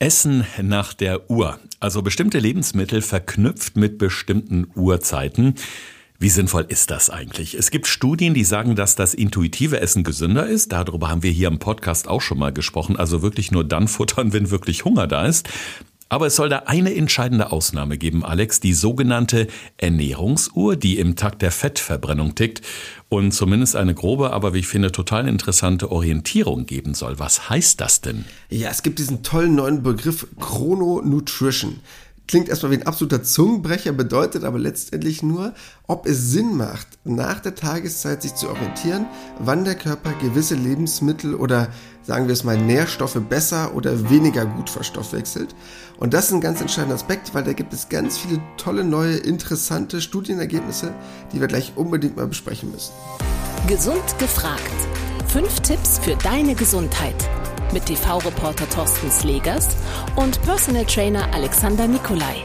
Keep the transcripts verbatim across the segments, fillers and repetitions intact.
Essen nach der Uhr, also bestimmte Lebensmittel verknüpft mit bestimmten Uhrzeiten. Wie sinnvoll ist das eigentlich? Es gibt Studien, die sagen, dass das intuitive Essen gesünder ist. Darüber haben wir hier im Podcast auch schon mal gesprochen. Also wirklich nur dann futtern, wenn wirklich Hunger da ist. Aber es soll da eine entscheidende Ausnahme geben, Alex, die sogenannte Ernährungsuhr, die im Takt der Fettverbrennung tickt und zumindest eine grobe, aber wie ich finde, total interessante Orientierung geben soll. Was heißt das denn? Ja, es gibt diesen tollen neuen Begriff Chrononutrition. Klingt erstmal wie ein absoluter Zungenbrecher, bedeutet aber letztendlich nur, ob es Sinn macht, nach der Tageszeit sich zu orientieren, wann der Körper gewisse Lebensmittel oder sagen wir es mal Nährstoffe besser oder weniger gut verstoffwechselt. Und das ist ein ganz entscheidender Aspekt, weil da gibt es ganz viele tolle, neue, interessante Studienergebnisse, die wir gleich unbedingt mal besprechen müssen. Gesund gefragt. Fünf Tipps für deine Gesundheit. Mit T V-Reporter Thorsten Slegers und Personal Trainer Alexander Nikolai.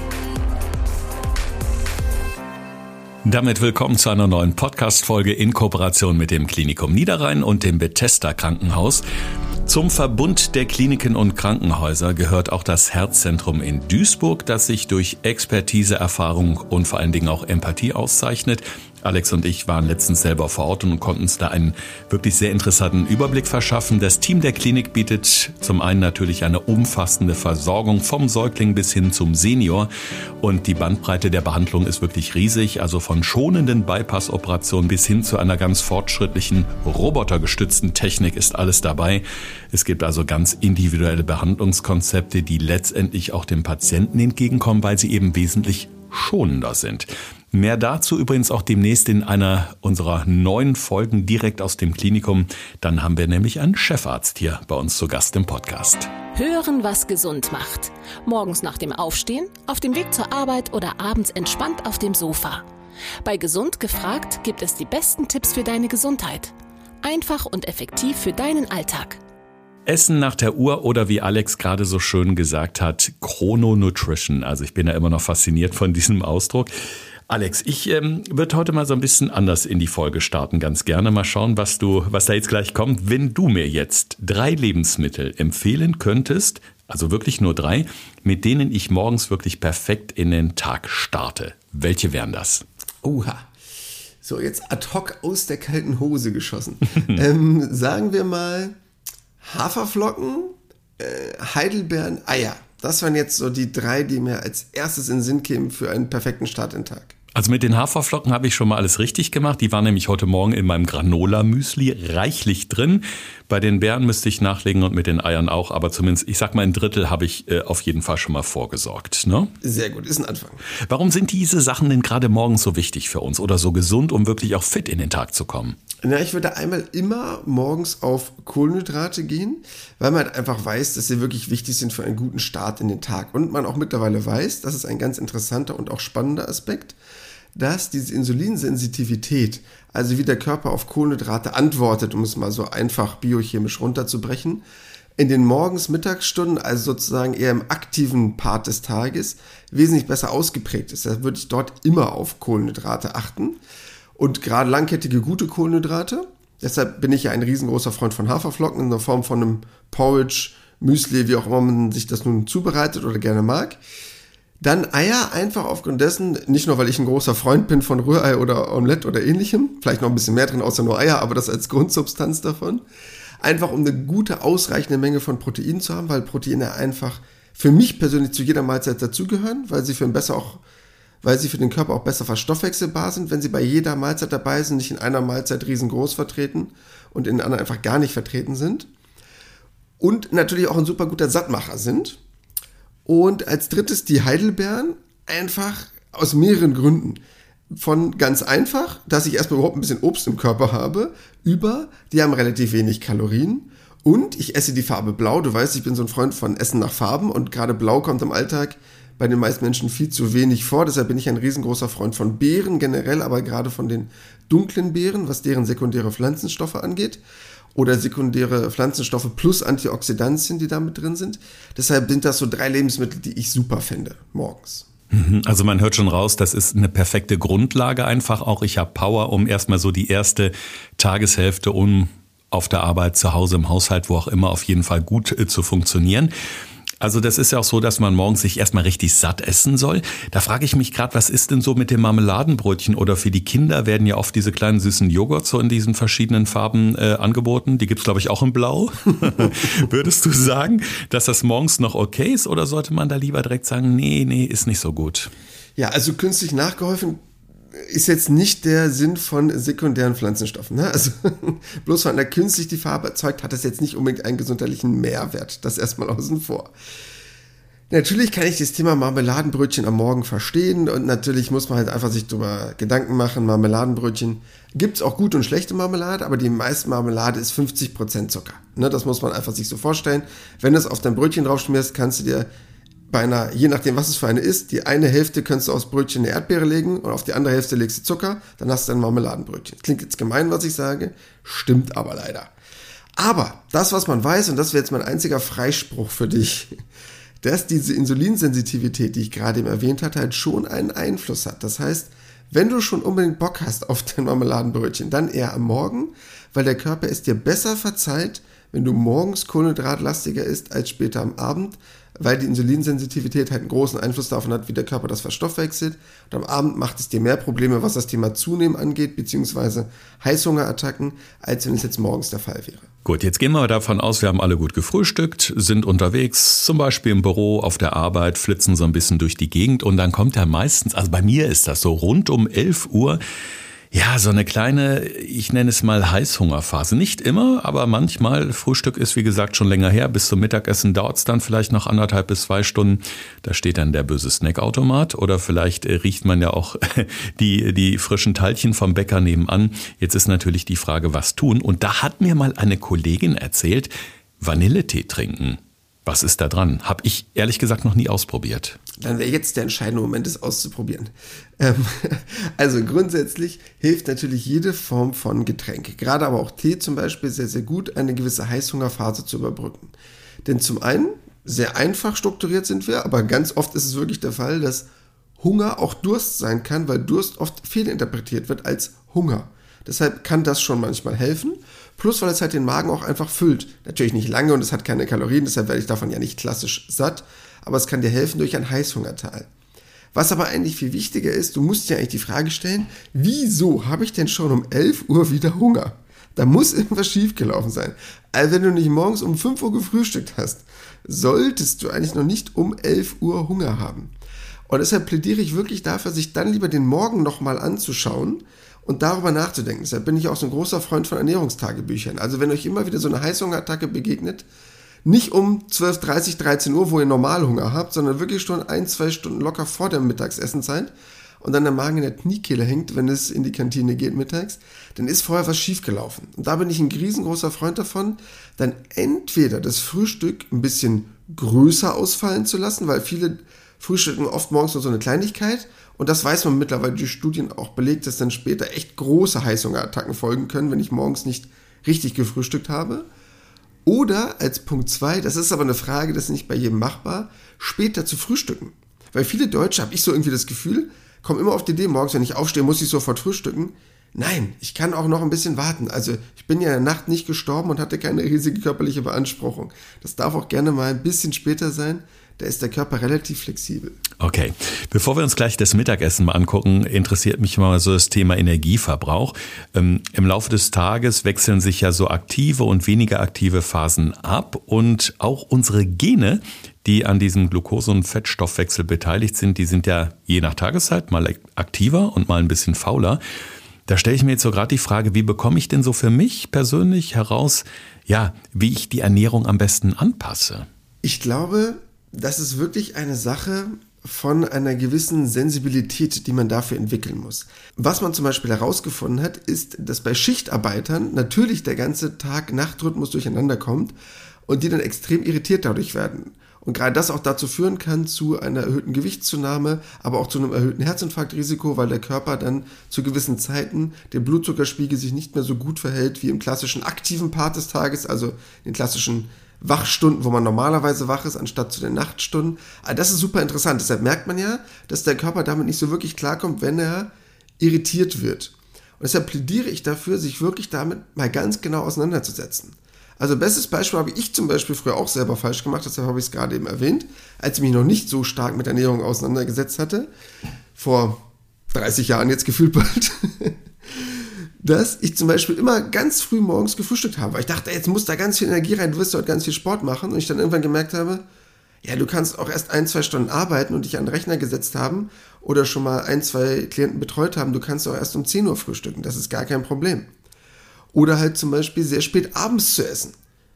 Damit willkommen zu einer neuen Podcast-Folge in Kooperation mit dem Klinikum Niederrhein und dem Bethesda Krankenhaus. Zum Verbund der Kliniken und Krankenhäuser gehört auch das Herzzentrum in Duisburg, das sich durch Expertise, Erfahrung und vor allen Dingen auch Empathie auszeichnet. Alex und ich waren letztens selber vor Ort und konnten uns da einen wirklich sehr interessanten Überblick verschaffen. Das Team der Klinik bietet zum einen natürlich eine umfassende Versorgung vom Säugling bis hin zum Senior. Und die Bandbreite der Behandlung ist wirklich riesig, also von schonenden Bypass-Operationen bis hin zu einer ganz fortschrittlichen robotergestützten Technik ist alles dabei. Es gibt also ganz individuelle Behandlungskonzepte, die letztendlich auch dem Patienten entgegenkommen, weil sie eben wesentlich schonender sind. Mehr dazu übrigens auch demnächst in einer unserer neuen Folgen direkt aus dem Klinikum. Dann haben wir nämlich einen Chefarzt hier bei uns zu Gast im Podcast. Hören, was gesund macht. Morgens nach dem Aufstehen, auf dem Weg zur Arbeit oder abends entspannt auf dem Sofa. Bei Gesund gefragt gibt es die besten Tipps für deine Gesundheit. Einfach und effektiv für deinen Alltag. Essen nach der Uhr oder wie Alex gerade so schön gesagt hat, Chrononutrition. Also ich bin ja immer noch fasziniert von diesem Ausdruck. Alex, ich ähm, würde heute mal so ein bisschen anders in die Folge starten, ganz gerne. Mal schauen, was du, was da jetzt gleich kommt. Wenn du mir jetzt drei Lebensmittel empfehlen könntest, also wirklich nur drei, mit denen ich morgens wirklich perfekt in den Tag starte, welche wären das? Oha. So, jetzt ad hoc aus der kalten Hose geschossen. ähm, sagen wir mal Haferflocken, äh, Heidelbeeren, Eier. Das waren jetzt so die drei, die mir als erstes in den Sinn kämen für einen perfekten Start in den Tag. Also mit den Haferflocken habe ich schon mal alles richtig gemacht. Die waren nämlich heute Morgen in meinem Granola-Müsli reichlich drin. Bei den Beeren müsste ich nachlegen und mit den Eiern auch. Aber zumindest, ich sag mal, ein Drittel habe ich äh, auf jeden Fall schon mal vorgesorgt. Ne? Sehr gut, ist ein Anfang. Warum sind diese Sachen denn gerade morgens so wichtig für uns oder so gesund, um wirklich auch fit in den Tag zu kommen? Na, ich würde einmal immer morgens auf Kohlenhydrate gehen, weil man einfach weiß, dass sie wirklich wichtig sind für einen guten Start in den Tag. Und man auch mittlerweile weiß, das ist ein ganz interessanter und auch spannender Aspekt, dass diese Insulinsensitivität, also wie der Körper auf Kohlenhydrate antwortet, um es mal so einfach biochemisch runterzubrechen, in den Morgens-Mittagsstunden, also sozusagen eher im aktiven Part des Tages, wesentlich besser ausgeprägt ist. Da würde ich dort immer auf Kohlenhydrate achten. Und gerade langkettige, gute Kohlenhydrate. Deshalb bin ich ja ein riesengroßer Freund von Haferflocken in der Form von einem Porridge, Müsli, wie auch immer man sich das nun zubereitet oder gerne mag. Dann Eier, einfach aufgrund dessen, nicht nur, weil ich ein großer Freund bin von Rührei oder Omelette oder ähnlichem, vielleicht noch ein bisschen mehr drin, außer nur Eier, aber das als Grundsubstanz davon. Einfach um eine gute, ausreichende Menge von Proteinen zu haben, weil Proteine einfach für mich persönlich zu jeder Mahlzeit dazugehören, weil sie für den besser auch weil sie für den Körper auch besser verstoffwechselbar sind, wenn sie bei jeder Mahlzeit dabei sind, nicht in einer Mahlzeit riesengroß vertreten und in anderen einfach gar nicht vertreten sind. Und natürlich auch ein super guter Sattmacher sind. Und als drittes die Heidelbeeren, einfach aus mehreren Gründen. Von ganz einfach, dass ich erstmal überhaupt ein bisschen Obst im Körper habe, über, die haben relativ wenig Kalorien. Und ich esse die Farbe Blau. Du weißt, ich bin so ein Freund von Essen nach Farben und gerade Blau kommt im Alltag bei den meisten Menschen viel zu wenig vor. Deshalb bin ich ein riesengroßer Freund von Beeren generell, aber gerade von den dunklen Beeren, was deren sekundäre Pflanzenstoffe angeht. Oder sekundäre Pflanzenstoffe plus Antioxidantien, die da mit drin sind. Deshalb sind das so drei Lebensmittel, die ich super finde morgens. Also man hört schon raus, das ist eine perfekte Grundlage einfach auch. Ich habe Power, um erstmal so die erste Tageshälfte, um auf der Arbeit, zu Hause, im Haushalt, wo auch immer, auf jeden Fall gut äh, zu funktionieren. Also das ist ja auch so, dass man morgens sich erstmal richtig satt essen soll. Da frage ich mich gerade, was ist denn so mit dem Marmeladenbrötchen? Oder für die Kinder werden ja oft diese kleinen süßen Joghurts so in diesen verschiedenen Farben äh, angeboten. Die gibt's, glaube ich, auch in Blau. Würdest du sagen, dass das morgens noch okay ist? Oder sollte man da lieber direkt sagen, nee, nee, ist nicht so gut? Ja, also künstlich nachgeholfen ist jetzt nicht der Sinn von sekundären Pflanzenstoffen. Ne? Also bloß weil er künstlich die Farbe erzeugt, hat das jetzt nicht unbedingt einen gesundheitlichen Mehrwert. Das erstmal außen vor. Natürlich kann ich das Thema Marmeladenbrötchen am Morgen verstehen und natürlich muss man halt einfach sich darüber Gedanken machen. Marmeladenbrötchen gibt es auch gute und schlechte Marmelade, aber die meiste Marmelade ist fünfzig Prozent Zucker. Ne? Das muss man einfach sich so vorstellen. Wenn du es auf dein Brötchen drauf schmierst, kannst du dir bei einer, je nachdem was es für eine ist, die eine Hälfte kannst du aufs Brötchen eine Erdbeere legen und auf die andere Hälfte legst du Zucker, dann hast du ein Marmeladenbrötchen. Klingt jetzt gemein, was ich sage, stimmt aber leider. Aber das, was man weiß, und das wäre jetzt mein einziger Freispruch für dich, dass diese Insulinsensitivität, die ich gerade eben erwähnt hatte, halt schon einen Einfluss hat. Das heißt, wenn du schon unbedingt Bock hast auf dein Marmeladenbrötchen, dann eher am Morgen, weil der Körper es dir besser verzeiht, wenn du morgens kohlenhydratlastiger isst als später am Abend, weil die Insulinsensitivität halt einen großen Einfluss davon hat, wie der Körper das verstoffwechselt. Und am Abend macht es dir mehr Probleme, was das Thema Zunehmen angeht, beziehungsweise Heißhungerattacken, als wenn es jetzt morgens der Fall wäre. Gut, jetzt gehen wir davon aus, wir haben alle gut gefrühstückt, sind unterwegs, zum Beispiel im Büro, auf der Arbeit, flitzen so ein bisschen durch die Gegend und dann kommt ja meistens, also bei mir ist das so rund um elf Uhr, ja, so eine kleine, ich nenne es mal Heißhungerphase. Nicht immer, aber manchmal. Frühstück ist, wie gesagt, schon länger her. Bis zum Mittagessen dauert es dann vielleicht noch anderthalb bis zwei Stunden. Da steht dann der böse Snackautomat. Oder vielleicht riecht man ja auch die, die frischen Teilchen vom Bäcker nebenan. Jetzt ist natürlich die Frage, was tun? Und da hat mir mal eine Kollegin erzählt, Vanilletee trinken. Was ist da dran? Habe ich ehrlich gesagt noch nie ausprobiert. Dann wäre jetzt der entscheidende Moment, es auszuprobieren. Ähm, also grundsätzlich hilft natürlich jede Form von Getränk, gerade aber auch Tee zum Beispiel, sehr, sehr gut, eine gewisse Heißhungerphase zu überbrücken. Denn zum einen, sehr einfach strukturiert sind wir, aber ganz oft ist es wirklich der Fall, dass Hunger auch Durst sein kann, weil Durst oft fehlinterpretiert wird als Hunger. Deshalb kann das schon manchmal helfen. Plus, weil es halt den Magen auch einfach füllt. Natürlich nicht lange und es hat keine Kalorien, deshalb werde ich davon ja nicht klassisch satt. Aber es kann dir helfen durch ein Heißhungertal. Was aber eigentlich viel wichtiger ist, du musst dir eigentlich die Frage stellen, wieso habe ich denn schon um elf Uhr wieder Hunger? Da muss irgendwas schiefgelaufen sein. Also wenn du nicht morgens um fünf Uhr gefrühstückt hast, solltest du eigentlich noch nicht um elf Uhr Hunger haben. Und deshalb plädiere ich wirklich dafür, sich dann lieber den Morgen nochmal anzuschauen und darüber nachzudenken. Deshalb bin ich auch so ein großer Freund von Ernährungstagebüchern. Also wenn euch immer wieder so eine Heißhungerattacke begegnet, nicht um zwölf Uhr dreißig, dreizehn Uhr, wo ihr Normalhunger habt, sondern wirklich schon ein, zwei Stunden locker vor der Mittagsessenzeit und dann der Magen in der Kniekehle hängt, wenn es in die Kantine geht mittags, dann ist vorher was schiefgelaufen. Und da bin ich ein riesengroßer Freund davon, dann entweder das Frühstück ein bisschen größer ausfallen zu lassen, weil viele frühstücken oft morgens nur so eine Kleinigkeit und das weiß man mittlerweile durch Studien auch belegt, dass dann später echt große Heißhungerattacken folgen können, wenn ich morgens nicht richtig gefrühstückt habe. Oder als Punkt zwei, das ist aber eine Frage, das ist nicht bei jedem machbar, später zu frühstücken. Weil viele Deutsche, habe ich so irgendwie das Gefühl, kommen immer auf die Idee, morgens, wenn ich aufstehe, muss ich sofort frühstücken. Nein, ich kann auch noch ein bisschen warten. Also ich bin ja in der Nacht nicht gestorben und hatte keine riesige körperliche Beanspruchung. Das darf auch gerne mal ein bisschen später sein. Da ist der Körper relativ flexibel. Okay, bevor wir uns gleich das Mittagessen mal angucken, interessiert mich mal so das Thema Energieverbrauch. Ähm, im Laufe des Tages wechseln sich ja so aktive und weniger aktive Phasen ab und auch unsere Gene, die an diesem Glucose- und Fettstoffwechsel beteiligt sind, die sind ja je nach Tageszeit mal aktiver und mal ein bisschen fauler. Da stelle ich mir jetzt so gerade die Frage, wie bekomme ich denn so für mich persönlich heraus, ja, wie ich die Ernährung am besten anpasse? Ich glaube, das ist wirklich eine Sache von einer gewissen Sensibilität, die man dafür entwickeln muss. Was man zum Beispiel herausgefunden hat, ist, dass bei Schichtarbeitern natürlich der ganze Tag-Nacht-Rhythmus durcheinander kommt und die dann extrem irritiert dadurch werden. Und gerade das auch dazu führen kann zu einer erhöhten Gewichtszunahme, aber auch zu einem erhöhten Herzinfarktrisiko, weil der Körper dann zu gewissen Zeiten der Blutzuckerspiegel sich nicht mehr so gut verhält wie im klassischen aktiven Part des Tages, also den klassischen Wachstunden, wo man normalerweise wach ist, anstatt zu den Nachtstunden. Aber das ist super interessant. Deshalb merkt man ja, dass der Körper damit nicht so wirklich klarkommt, wenn er irritiert wird. Und deshalb plädiere ich dafür, sich wirklich damit mal ganz genau auseinanderzusetzen. Also bestes Beispiel habe ich zum Beispiel früher auch selber falsch gemacht, deshalb habe ich es gerade eben erwähnt, als ich mich noch nicht so stark mit Ernährung auseinandergesetzt hatte, vor dreißig Jahren jetzt gefühlt bald, dass ich zum Beispiel immer ganz früh morgens gefrühstückt habe, weil ich dachte, jetzt muss da ganz viel Energie rein, du wirst dort ganz viel Sport machen und ich dann irgendwann gemerkt habe, ja, du kannst auch erst ein, zwei Stunden arbeiten und dich an den Rechner gesetzt haben oder schon mal ein, zwei Klienten betreut haben, du kannst auch erst um zehn Uhr frühstücken, das ist gar kein Problem. Oder halt zum Beispiel sehr spät abends zu essen.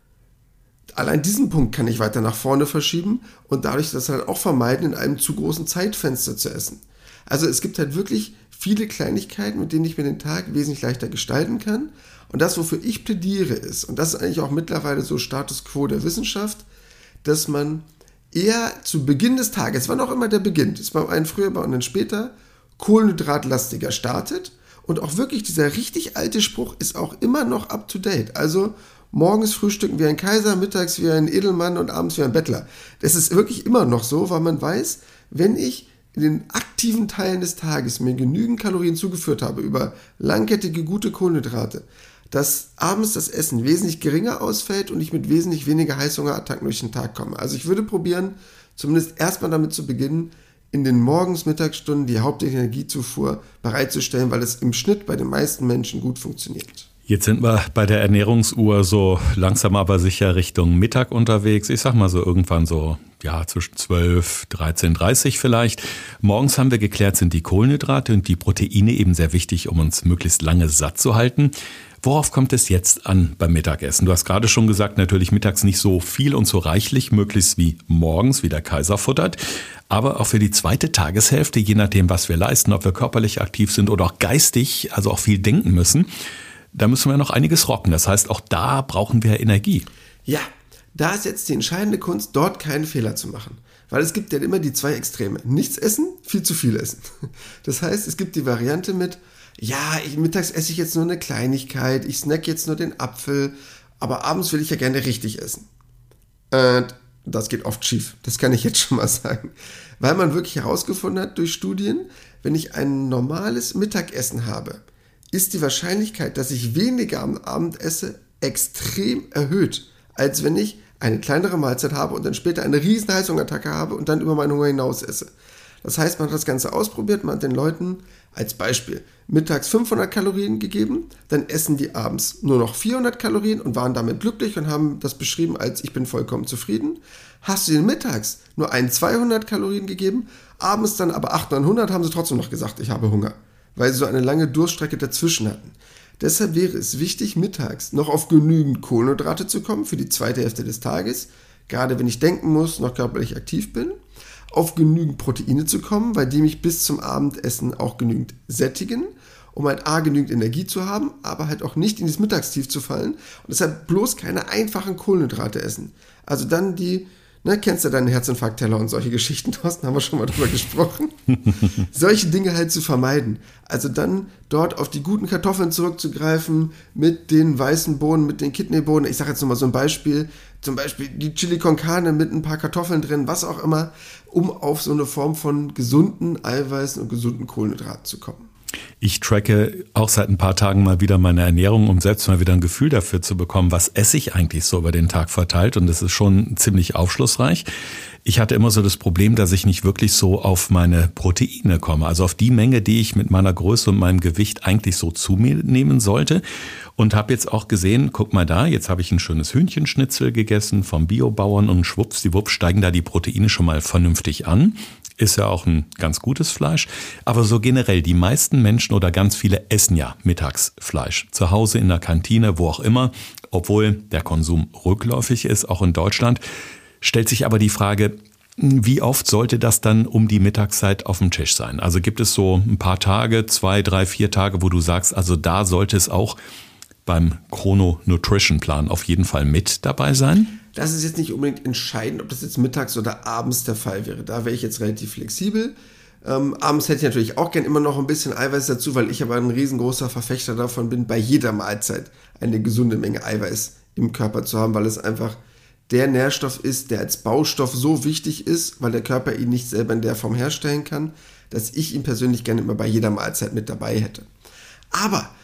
Allein diesen Punkt kann ich weiter nach vorne verschieben und dadurch das halt auch vermeiden, in einem zu großen Zeitfenster zu essen. Also es gibt halt wirklich viele Kleinigkeiten, mit denen ich mir den Tag wesentlich leichter gestalten kann. Und das, wofür ich plädiere, ist, und das ist eigentlich auch mittlerweile so Status Quo der Wissenschaft, dass man eher zu Beginn des Tages, wann auch immer der beginnt, ist beim einen früher, bei anderen später, kohlenhydratlastiger startet. Und auch wirklich dieser richtig alte Spruch ist auch immer noch up to date. Also morgens frühstücken wie ein Kaiser, mittags wie ein Edelmann und abends wie ein Bettler. Das ist wirklich immer noch so, weil man weiß, wenn ich in den aktiven Teilen des Tages mir genügend Kalorien zugeführt habe über langkettige, gute Kohlenhydrate, dass abends das Essen wesentlich geringer ausfällt und ich mit wesentlich weniger Heißhungerattacken durch den Tag komme. Also ich würde probieren, zumindest erstmal damit zu beginnen, in den Morgens-Mittagsstunden die Hauptenergiezufuhr bereitzustellen, weil es im Schnitt bei den meisten Menschen gut funktioniert. Jetzt sind wir bei der Ernährungsuhr so langsam aber sicher Richtung Mittag unterwegs. Ich sag mal so irgendwann so, ja, zwischen zwölf, dreizehn, dreißig vielleicht. Morgens haben wir geklärt, sind die Kohlenhydrate und die Proteine eben sehr wichtig, um uns möglichst lange satt zu halten. Worauf kommt es jetzt an beim Mittagessen? Du hast gerade schon gesagt, natürlich mittags nicht so viel und so reichlich, möglichst wie morgens, wie der Kaiser futtert. Aber auch für die zweite Tageshälfte, je nachdem, was wir leisten, ob wir körperlich aktiv sind oder auch geistig, also auch viel denken müssen, da müssen wir noch einiges rocken. Das heißt, auch da brauchen wir Energie. Ja, da ist jetzt die entscheidende Kunst, dort keinen Fehler zu machen. Weil es gibt ja immer die zwei Extreme. Nichts essen, viel zu viel essen. Das heißt, es gibt die Variante mit, ja, ich, mittags esse ich jetzt nur eine Kleinigkeit, ich snack jetzt nur den Apfel, aber abends will ich ja gerne richtig essen. Und das geht oft schief, das kann ich jetzt schon mal sagen. Weil man wirklich herausgefunden hat durch Studien, wenn ich ein normales Mittagessen habe, ist die Wahrscheinlichkeit, dass ich weniger am Abend esse, extrem erhöht, als wenn ich eine kleinere Mahlzeit habe und dann später eine riesen Heißhungerattacke habe und dann über meinen Hunger hinaus esse. Das heißt, man hat das Ganze ausprobiert, man hat den Leuten als Beispiel mittags fünfhundert Kalorien gegeben, dann essen die abends nur noch vierhundert Kalorien und waren damit glücklich und haben das beschrieben als ich bin vollkommen zufrieden. Hast du den mittags nur einen zweihundert Kalorien gegeben, abends dann aber achthundert, neunhundert, haben sie trotzdem noch gesagt, ich habe Hunger, weil sie so eine lange Durststrecke dazwischen hatten. Deshalb wäre es wichtig, mittags noch auf genügend Kohlenhydrate zu kommen für die zweite Hälfte des Tages, gerade wenn ich denken muss, noch körperlich aktiv bin, auf genügend Proteine zu kommen, weil die mich bis zum Abendessen auch genügend sättigen, um halt A, genügend Energie zu haben, aber halt auch nicht in das Mittagstief zu fallen und deshalb bloß keine einfachen Kohlenhydrate essen. Also dann die, ne, kennst du deinen Herzinfarkt-Teller und solche Geschichten, Thorsten, haben wir schon mal drüber gesprochen. Solche Dinge halt zu vermeiden. Also dann dort auf die guten Kartoffeln zurückzugreifen, mit den weißen Bohnen, mit den Kidneybohnen. Ich sage jetzt nochmal so ein Beispiel, zum Beispiel die Chili con Carne mit ein paar Kartoffeln drin, was auch immer, um auf so eine Form von gesunden Eiweißen und gesunden Kohlenhydraten zu kommen. Ich tracke auch seit ein paar Tagen mal wieder meine Ernährung, um selbst mal wieder ein Gefühl dafür zu bekommen, was esse ich eigentlich so über den Tag verteilt. Und das ist schon ziemlich aufschlussreich. Ich hatte immer so das Problem, dass ich nicht wirklich so auf meine Proteine komme. Also auf die Menge, die ich mit meiner Größe und meinem Gewicht eigentlich so zu mir nehmen sollte. Und habe jetzt auch gesehen, guck mal da, jetzt habe ich ein schönes Hühnchenschnitzel gegessen vom Biobauern und schwuppsdiwupp steigen da die Proteine schon mal vernünftig an. Ist ja auch ein ganz gutes Fleisch. Aber so generell, die meisten Menschen oder ganz viele essen ja mittags Fleisch. Zu Hause, in der Kantine, wo auch immer. Obwohl der Konsum rückläufig ist, auch in Deutschland. Stellt sich aber die Frage, wie oft sollte das dann um die Mittagszeit auf dem Tisch sein? Also gibt es so ein paar Tage, zwei, drei, vier Tage, wo du sagst, also da sollte es auch beim Chrono-Nutrition-Plan auf jeden Fall mit dabei sein? Das ist jetzt nicht unbedingt entscheidend, ob das jetzt mittags oder abends der Fall wäre. Da wäre ich jetzt relativ flexibel. Ähm, abends hätte ich natürlich auch gern immer noch ein bisschen Eiweiß dazu, weil ich aber ein riesengroßer Verfechter davon bin, bei jeder Mahlzeit eine gesunde Menge Eiweiß im Körper zu haben, weil es einfach der Nährstoff ist, der als Baustoff so wichtig ist, weil der Körper ihn nicht selber in der Form herstellen kann, dass ich ihn persönlich gerne immer bei jeder Mahlzeit mit dabei hätte. Aber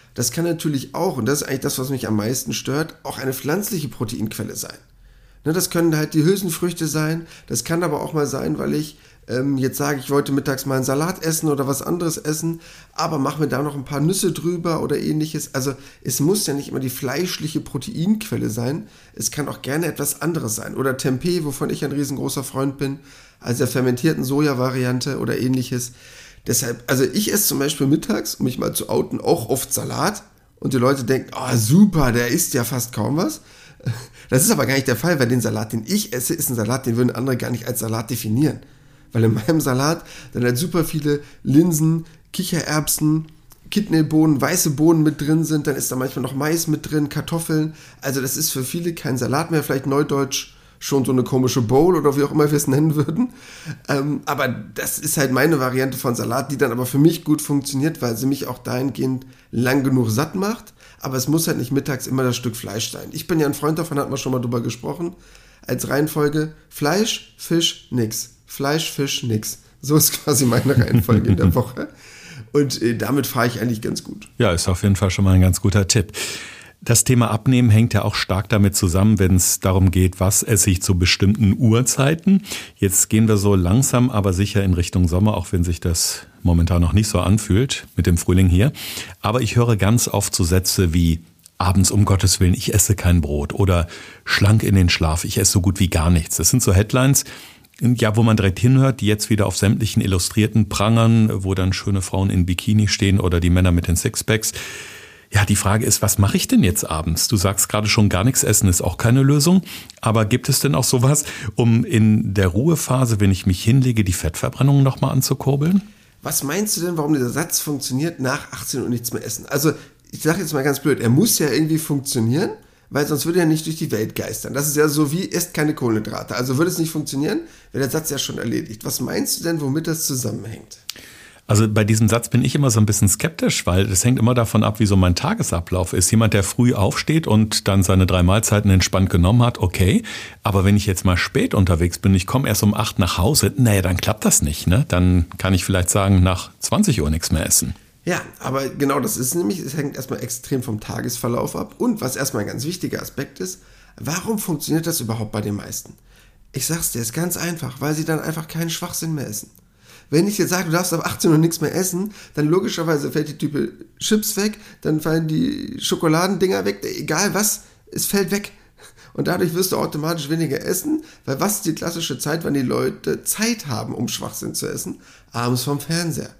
das kann natürlich auch, und das ist eigentlich das, was mich am meisten stört, auch eine pflanzliche Proteinquelle sein. Ne, das können halt die Hülsenfrüchte sein, das kann aber auch mal sein, weil ich ähm, jetzt sage, ich wollte mittags mal einen Salat essen oder was anderes essen, aber mache mir da noch ein paar Nüsse drüber oder ähnliches. Also es muss ja nicht immer die fleischliche Proteinquelle sein, es kann auch gerne etwas anderes sein. Oder Tempeh, wovon ich ein riesengroßer Freund bin, also der fermentierten Soja-Variante oder ähnliches. Deshalb, also ich esse zum Beispiel mittags, um mich mal zu outen, auch oft Salat und die Leute denken, oh super, der isst ja fast kaum was. Das ist aber gar nicht der Fall, weil den Salat, den ich esse, ist ein Salat, den würden andere gar nicht als Salat definieren. Weil in meinem Salat dann halt super viele Linsen, Kichererbsen, Kidneybohnen, weiße Bohnen mit drin sind, dann ist da manchmal noch Mais mit drin, Kartoffeln. Also das ist für viele kein Salat mehr, vielleicht neudeutsch schon so eine komische Bowl oder wie auch immer wir es nennen würden. Ähm, aber das ist halt meine Variante von Salat, die dann aber für mich gut funktioniert, weil sie mich auch dahingehend lang genug satt macht. Aber es muss halt nicht mittags immer das Stück Fleisch sein. Ich bin ja ein Freund davon, hatten wir schon mal drüber gesprochen, als Reihenfolge Fleisch, Fisch, nix. Fleisch, Fisch, nix. So ist quasi meine Reihenfolge in der Woche. Und äh, damit fahre ich eigentlich ganz gut. Ja, ist auf jeden Fall schon mal ein ganz guter Tipp. Das Thema Abnehmen hängt ja auch stark damit zusammen, wenn es darum geht, was esse ich zu bestimmten Uhrzeiten. Jetzt gehen wir so langsam, aber sicher in Richtung Sommer, auch wenn sich das momentan noch nicht so anfühlt mit dem Frühling hier. Aber ich höre ganz oft so Sätze wie abends um Gottes Willen, ich esse kein Brot oder schlank in den Schlaf, ich esse so gut wie gar nichts. Das sind so Headlines, ja, wo man direkt hinhört, die jetzt wieder auf sämtlichen Illustrierten prangern, wo dann schöne Frauen in Bikini stehen oder die Männer mit den Sixpacks. Ja, die Frage ist, was mache ich denn jetzt abends? Du sagst gerade schon, gar nichts essen ist auch keine Lösung. Aber gibt es denn auch sowas, um in der Ruhephase, wenn ich mich hinlege, die Fettverbrennung nochmal anzukurbeln? Was meinst du denn, warum dieser Satz funktioniert, nach achtzehn Uhr nichts mehr essen? Also, ich sage jetzt mal ganz blöd, er muss ja irgendwie funktionieren, weil sonst würde er nicht durch die Welt geistern. Das ist ja so wie, esst keine Kohlenhydrate. Also würde es nicht funktionieren, wäre der Satz ja schon erledigt. Was meinst du denn, womit das zusammenhängt? Also bei diesem Satz bin ich immer so ein bisschen skeptisch, weil das hängt immer davon ab, wie so mein Tagesablauf ist. Jemand, der früh aufsteht und dann seine drei Mahlzeiten entspannt genommen hat, okay. Aber wenn ich jetzt mal spät unterwegs bin, ich komme erst um acht nach Hause, naja, dann klappt das nicht, ne? Dann kann ich vielleicht sagen, nach zwanzig Uhr nichts mehr essen. Ja, aber genau das ist nämlich, es hängt erstmal extrem vom Tagesverlauf ab. Und was erstmal ein ganz wichtiger Aspekt ist, warum funktioniert das überhaupt bei den meisten? Ich sag's dir, ist ganz einfach, weil sie dann einfach keinen Schwachsinn mehr essen. Wenn ich jetzt sage, du darfst ab achtzehn Uhr nichts mehr essen, dann logischerweise fällt die Type Chips weg, dann fallen die Schokoladendinger weg, egal was, es fällt weg. Und dadurch wirst du automatisch weniger essen, weil was ist die klassische Zeit, wann die Leute Zeit haben, um Schwachsinn zu essen? Abends vom Fernseher.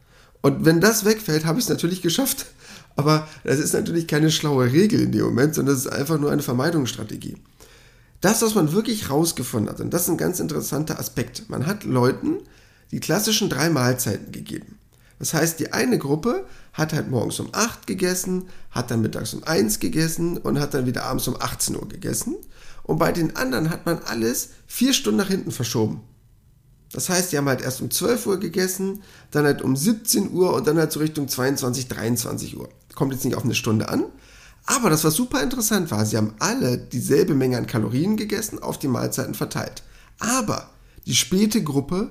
Und wenn das wegfällt, habe ich es natürlich geschafft. Aber das ist natürlich keine schlaue Regel in dem Moment, sondern das ist einfach nur eine Vermeidungsstrategie. Das, was man wirklich rausgefunden hat, und das ist ein ganz interessanter Aspekt, man hat Leuten die klassischen drei Mahlzeiten gegeben. Das heißt, die eine Gruppe hat halt morgens um acht gegessen, hat dann mittags um eins gegessen und hat dann wieder abends um achtzehn Uhr gegessen. Und bei den anderen hat man alles vier Stunden nach hinten verschoben. Das heißt, die haben halt erst um zwölf Uhr gegessen, dann halt um siebzehn Uhr und dann halt so Richtung zweiundzwanzig, dreiundzwanzig Uhr. Kommt jetzt nicht auf eine Stunde an. Aber das, was super interessant war, sie haben alle dieselbe Menge an Kalorien gegessen, auf die Mahlzeiten verteilt. Aber die späte Gruppe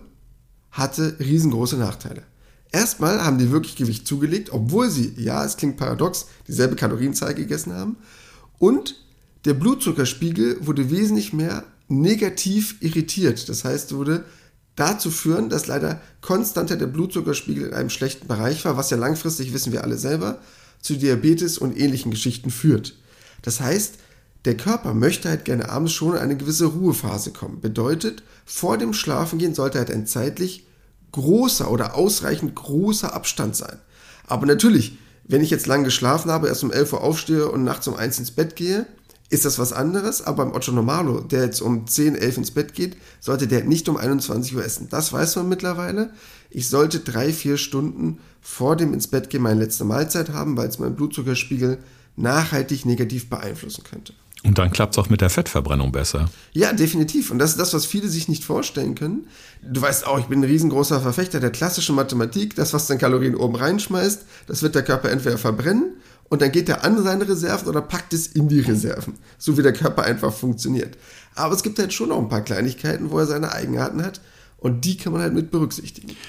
hatte riesengroße Nachteile. Erstmal haben die wirklich Gewicht zugelegt, obwohl sie, ja, es klingt paradox, dieselbe Kalorienzahl gegessen haben. Und der Blutzuckerspiegel wurde wesentlich mehr negativ irritiert. Das heißt, wurde dazu führen, dass leider konstanter der Blutzuckerspiegel in einem schlechten Bereich war, was ja langfristig, wissen wir alle selber, zu Diabetes und ähnlichen Geschichten führt. Das heißt, der Körper möchte halt gerne abends schon in eine gewisse Ruhephase kommen. Bedeutet, vor dem Schlafengehen sollte halt ein zeitlich großer oder ausreichend großer Abstand sein. Aber natürlich, wenn ich jetzt lang geschlafen habe, erst um elf Uhr aufstehe und nachts um eins ins Bett gehe, ist das was anderes. Aber beim Otto Normalo, der jetzt um zehn, elf ins Bett geht, sollte der nicht um einundzwanzig Uhr essen. Das weiß man mittlerweile. Ich sollte drei, vier Stunden vor dem ins Bett gehen meine letzte Mahlzeit haben, weil es meinen Blutzuckerspiegel nachhaltig negativ beeinflussen könnte. Und dann klappt es auch mit der Fettverbrennung besser. Ja, definitiv. Und das ist das, was viele sich nicht vorstellen können. Du weißt auch, ich bin ein riesengroßer Verfechter der klassischen Mathematik. Das, was dann Kalorien oben reinschmeißt, das wird der Körper entweder verbrennen und dann geht er an seine Reserven oder packt es in die Reserven. So wie der Körper einfach funktioniert. Aber es gibt halt schon noch ein paar Kleinigkeiten, wo er seine Eigenarten hat und die kann man halt mit berücksichtigen.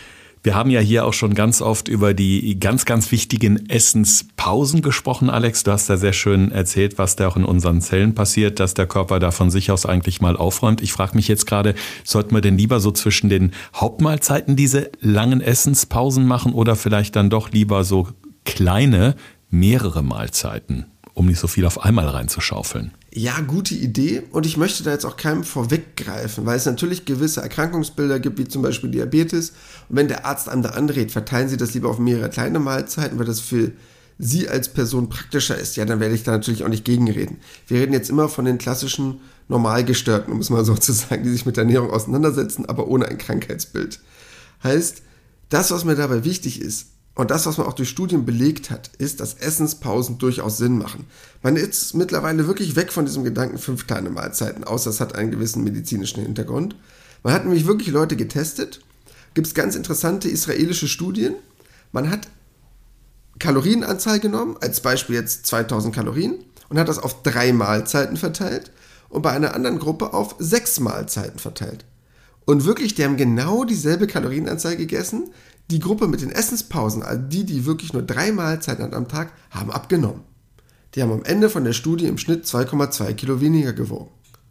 Wir haben ja hier auch schon ganz oft über die ganz, ganz wichtigen Essenspausen gesprochen, Alex. Du hast ja sehr schön erzählt, was da auch in unseren Zellen passiert, dass der Körper da von sich aus eigentlich mal aufräumt. Ich frage mich jetzt gerade, sollten wir denn lieber so zwischen den Hauptmahlzeiten diese langen Essenspausen machen oder vielleicht dann doch lieber so kleine, mehrere Mahlzeiten, um nicht so viel auf einmal reinzuschaufeln? Ja, gute Idee, und ich möchte da jetzt auch keinem vorweggreifen, weil es natürlich gewisse Erkrankungsbilder gibt, wie zum Beispiel Diabetes, und wenn der Arzt einem da anrät, verteilen Sie das lieber auf mehrere kleine Mahlzeiten, weil das für Sie als Person praktischer ist, ja, dann werde ich da natürlich auch nicht gegenreden. Wir reden jetzt immer von den klassischen Normalgestörten, um es mal so zu sagen, die sich mit der Ernährung auseinandersetzen, aber ohne ein Krankheitsbild. Heißt, das, was mir dabei wichtig ist, und das, was man auch durch Studien belegt hat, ist, dass Essenspausen durchaus Sinn machen. Man ist mittlerweile wirklich weg von diesem Gedanken, fünf kleine Mahlzeiten, außer es hat einen gewissen medizinischen Hintergrund. Man hat nämlich wirklich Leute getestet. Gibt es ganz interessante israelische Studien. Man hat Kalorienanzahl genommen, als Beispiel jetzt zweitausend Kalorien, und hat das auf drei Mahlzeiten verteilt und bei einer anderen Gruppe auf sechs Mahlzeiten verteilt. Und wirklich, die haben genau dieselbe Kalorienanzahl gegessen. Die Gruppe mit den Essenspausen, also die, die wirklich nur drei Mahlzeiten hatten am Tag, haben abgenommen. Die haben am Ende von der Studie im Schnitt zwei Komma zwei Kilo weniger gewogen.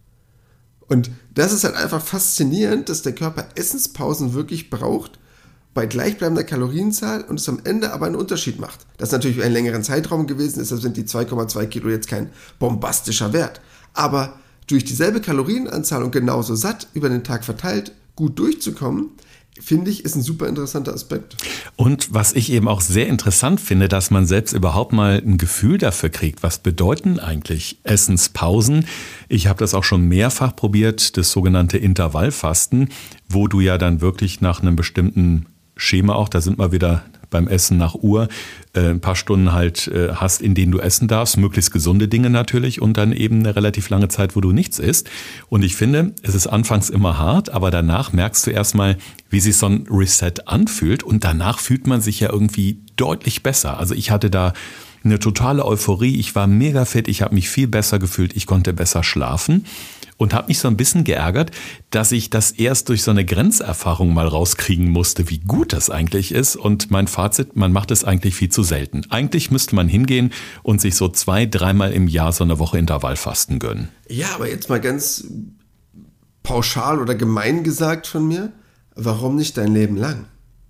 Und das ist halt einfach faszinierend, dass der Körper Essenspausen wirklich braucht, bei gleichbleibender Kalorienzahl, und es am Ende aber einen Unterschied macht. Das ist natürlich über einen längeren Zeitraum gewesen, deshalb sind die zwei Komma zwei Kilo jetzt kein bombastischer Wert. Aber durch dieselbe Kalorienanzahl und genauso satt über den Tag verteilt, gut durchzukommen, finde ich, ist ein super interessanter Aspekt. Und was ich eben auch sehr interessant finde, dass man selbst überhaupt mal ein Gefühl dafür kriegt, was bedeuten eigentlich Essenspausen. Ich habe das auch schon mehrfach probiert, das sogenannte Intervallfasten, wo du ja dann wirklich nach einem bestimmten Schema auch, da sind wir wieder beim Essen nach Uhr, äh, ein paar Stunden halt äh, hast, in denen du essen darfst, möglichst gesunde Dinge natürlich, und dann eben eine relativ lange Zeit, wo du nichts isst. Und ich finde, es ist anfangs immer hart, aber danach merkst du erstmal, wie sich so ein Reset anfühlt, und danach fühlt man sich ja irgendwie deutlich besser. Also ich hatte da eine totale Euphorie, ich war mega fit, ich habe mich viel besser gefühlt, ich konnte besser schlafen. Und habe mich so ein bisschen geärgert, dass ich das erst durch so eine Grenzerfahrung mal rauskriegen musste, wie gut das eigentlich ist. Und mein Fazit, man macht es eigentlich viel zu selten. Eigentlich müsste man hingehen und sich so zwei, dreimal im Jahr so eine Woche Intervallfasten gönnen. Ja, aber jetzt mal ganz pauschal oder gemein gesagt von mir, warum nicht dein Leben lang?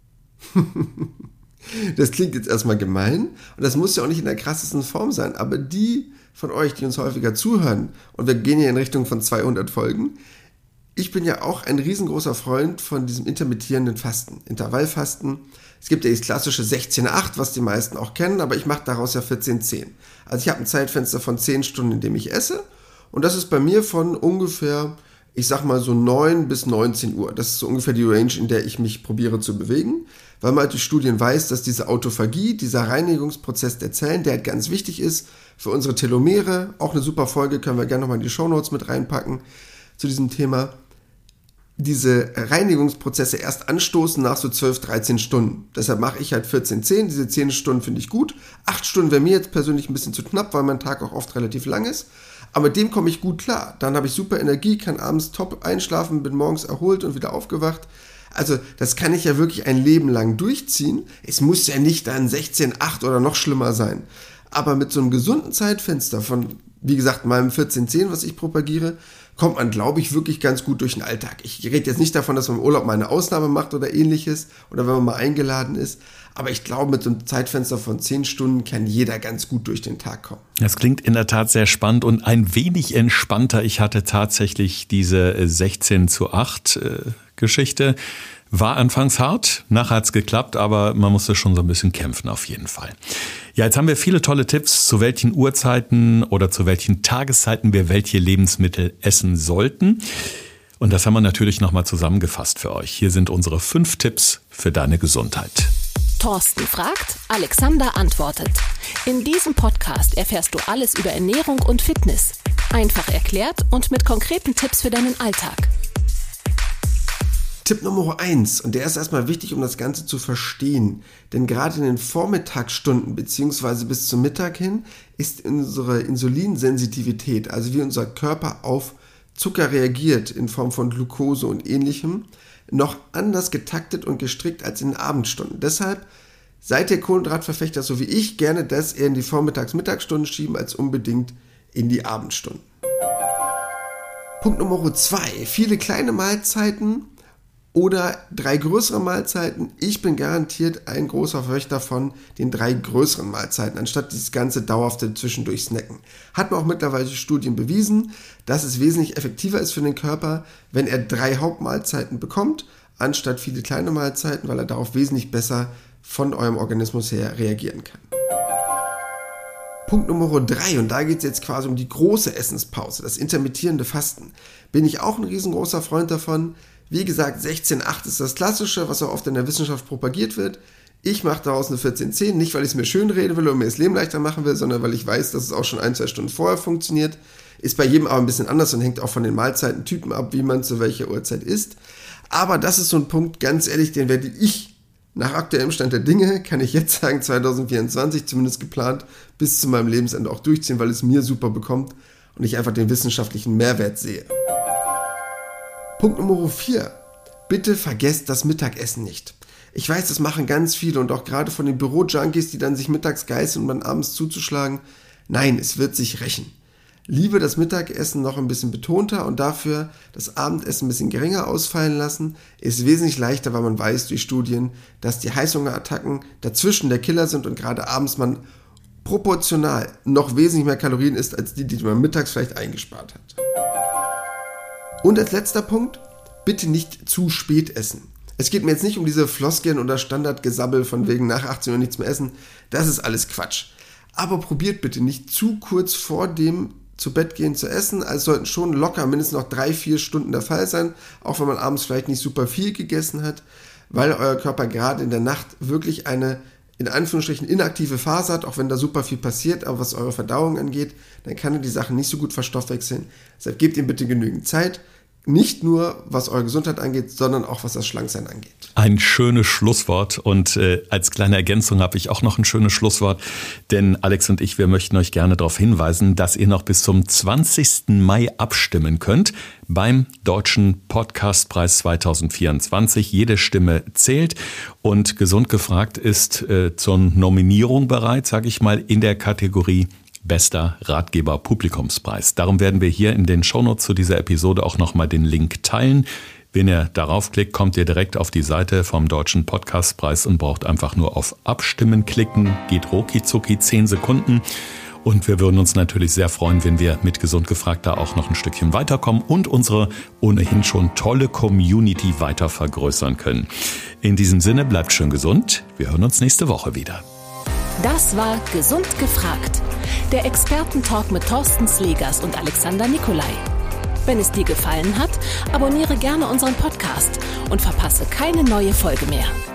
Das klingt jetzt erstmal gemein, und das muss ja auch nicht in der krassesten Form sein, aber die von euch, die uns häufiger zuhören, und wir gehen ja in Richtung von zweihundert Folgen, ich bin ja auch ein riesengroßer Freund von diesem intermittierenden Fasten, Intervallfasten. Es gibt ja das klassische sechzehn acht, was die meisten auch kennen, aber ich mache daraus ja vierzehn zehn. Also ich habe ein Zeitfenster von zehn Stunden, in dem ich esse, und das ist bei mir von ungefähr, ich sag mal so neun bis neunzehn Uhr. Das ist so ungefähr die Range, in der ich mich probiere zu bewegen, weil man halt durch Studien weiß, dass diese Autophagie, dieser Reinigungsprozess der Zellen, der halt ganz wichtig ist für unsere Telomere, auch eine super Folge, können wir gerne nochmal in die Shownotes mit reinpacken zu diesem Thema, diese Reinigungsprozesse erst anstoßen nach so zwölf, dreizehn Stunden. Deshalb mache ich halt vierzehn zehn, diese zehn Stunden finde ich gut. acht Stunden wäre mir jetzt persönlich ein bisschen zu knapp, weil mein Tag auch oft relativ lang ist. Aber mit dem komme ich gut klar. Dann habe ich super Energie, kann abends top einschlafen, bin morgens erholt und wieder aufgewacht. Also das kann ich ja wirklich ein Leben lang durchziehen. Es muss ja nicht dann sechzehn acht oder noch schlimmer sein. Aber mit so einem gesunden Zeitfenster von, wie gesagt, meinem vierzehn zehn, was ich propagiere, kommt man, glaube ich, wirklich ganz gut durch den Alltag. Ich rede jetzt nicht davon, dass man im Urlaub mal eine Ausnahme macht oder ähnliches oder wenn man mal eingeladen ist. Aber ich glaube, mit so einem Zeitfenster von zehn Stunden kann jeder ganz gut durch den Tag kommen. Das klingt in der Tat sehr spannend und ein wenig entspannter. Ich hatte tatsächlich diese sechzehn zu acht Geschichte. War anfangs hart, nachher hat's geklappt, aber man musste schon so ein bisschen kämpfen auf jeden Fall. Ja, jetzt haben wir viele tolle Tipps, zu welchen Uhrzeiten oder zu welchen Tageszeiten wir welche Lebensmittel essen sollten. Und das haben wir natürlich nochmal zusammengefasst für euch. Hier sind unsere fünf Tipps für deine Gesundheit. Thorsten fragt, Alexander antwortet. In diesem Podcast erfährst du alles über Ernährung und Fitness. Einfach erklärt und mit konkreten Tipps für deinen Alltag. Tipp Nummer eins, und der ist erstmal wichtig, um das Ganze zu verstehen, denn gerade in den Vormittagsstunden bzw. bis zum Mittag hin ist unsere Insulinsensitivität, also wie unser Körper auf Zucker reagiert in Form von Glucose und Ähnlichem, noch anders getaktet und gestrickt als in den Abendstunden. Deshalb seid ihr Kohlenhydratverfechter, so wie ich, gerne das eher in die Vormittags-Mittagsstunden schieben, als unbedingt in die Abendstunden. Punkt Nummer zwei. Viele kleine Mahlzeiten oder drei größere Mahlzeiten. Ich bin garantiert ein großer Verfechter von den drei größeren Mahlzeiten, anstatt dieses ganze dauerhafte zwischendurch Snacken. Hat man auch mittlerweile Studien bewiesen, dass es wesentlich effektiver ist für den Körper, wenn er drei Hauptmahlzeiten bekommt, anstatt viele kleine Mahlzeiten, weil er darauf wesentlich besser von eurem Organismus her reagieren kann. Punkt Nummer drei, und da geht es jetzt quasi um die große Essenspause, das intermittierende Fasten. Bin ich auch ein riesengroßer Freund davon. Wie gesagt, sechzehn acht ist das Klassische, was auch oft in der Wissenschaft propagiert wird. Ich mache daraus eine vierzehn zehn, nicht weil ich es mir schön reden will und mir das Leben leichter machen will, sondern weil ich weiß, dass es auch schon ein, zwei Stunden vorher funktioniert. Ist bei jedem aber ein bisschen anders und hängt auch von den Mahlzeitentypen ab, wie man zu welcher Uhrzeit isst. Aber das ist so ein Punkt, ganz ehrlich, den werde ich nach aktuellem Stand der Dinge, kann ich jetzt sagen, zwanzig vierundzwanzig zumindest geplant, bis zu meinem Lebensende auch durchziehen, weil es mir super bekommt und ich einfach den wissenschaftlichen Mehrwert sehe. Punkt Nummer vier. Bitte vergesst das Mittagessen nicht. Ich weiß, das machen ganz viele und auch gerade von den Büro-Junkies, die dann sich mittags geißeln, um dann abends zuzuschlagen. Nein, es wird sich rächen. Liebe das Mittagessen noch ein bisschen betonter und dafür das Abendessen ein bisschen geringer ausfallen lassen. Ist wesentlich leichter, weil man weiß durch Studien, dass die Heißhungerattacken dazwischen der Killer sind und gerade abends man proportional noch wesentlich mehr Kalorien isst, als die, die man mittags vielleicht eingespart hat. Und als letzter Punkt, bitte nicht zu spät essen. Es geht mir jetzt nicht um diese Floskeln oder Standardgesabbel von wegen nach achtzehn Uhr nichts mehr essen. Das ist alles Quatsch. Aber probiert bitte nicht zu kurz vor dem zu Bett gehen zu essen. Also sollten schon locker mindestens noch drei, vier Stunden der Fall sein, auch wenn man abends vielleicht nicht super viel gegessen hat, weil euer Körper gerade in der Nacht wirklich eine in Anführungsstrichen inaktive Phase hat, auch wenn da super viel passiert, aber was eure Verdauung angeht, dann kann er die Sachen nicht so gut verstoffwechseln. Deshalb gebt ihm bitte genügend Zeit. Nicht nur, was eure Gesundheit angeht, sondern auch, was das Schlanksein angeht. Ein schönes Schlusswort und äh, als kleine Ergänzung habe ich auch noch ein schönes Schlusswort, denn Alex und ich, wir möchten euch gerne darauf hinweisen, dass ihr noch bis zum zwanzigsten Mai abstimmen könnt beim Deutschen Podcastpreis zwanzig vierundzwanzig. Jede Stimme zählt und Gesund gefragt ist äh, zur Nominierung bereit, sage ich mal, in der Kategorie Bester Ratgeber Publikumspreis. Darum werden wir hier in den Shownotes zu dieser Episode auch nochmal den Link teilen. Wenn ihr darauf klickt, kommt ihr direkt auf die Seite vom Deutschen Podcastpreis und braucht einfach nur auf Abstimmen klicken. Geht rucki zucki, zehn Sekunden. Und wir würden uns natürlich sehr freuen, wenn wir mit Gesund gefragt da auch noch ein Stückchen weiterkommen und unsere ohnehin schon tolle Community weiter vergrößern können. In diesem Sinne, bleibt schön gesund. Wir hören uns nächste Woche wieder. Das war Gesund gefragt. Der Expertentalk mit Thorsten Slegers und Alexander Nikolai. Wenn es dir gefallen hat, abonniere gerne unseren Podcast und verpasse keine neue Folge mehr.